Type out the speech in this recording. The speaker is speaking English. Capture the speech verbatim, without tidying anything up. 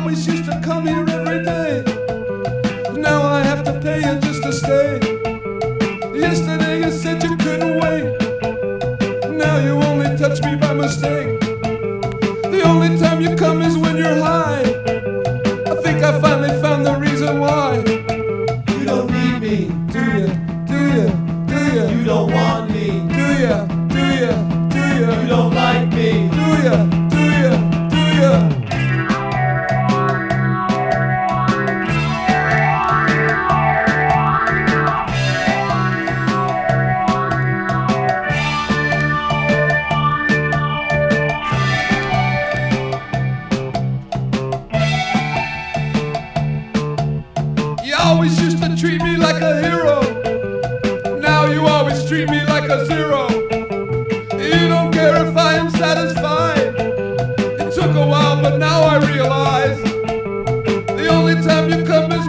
always used to come here every day. Now I have to pay you just to stay. Yesterday you said you couldn't wait. Now you only touch me by mistake. The only time you come is when you're high. I think I finally found the reason why. You don't need me, Do you? Do you? Do you? you don't want me, Do you? Do you? Do you? you don't like me. Do you? Do you? Do you? You always used to treat me like a hero. Now you always treat me like a zero. You don't care if I am satisfied. It took a while, but now I realize the only time you come is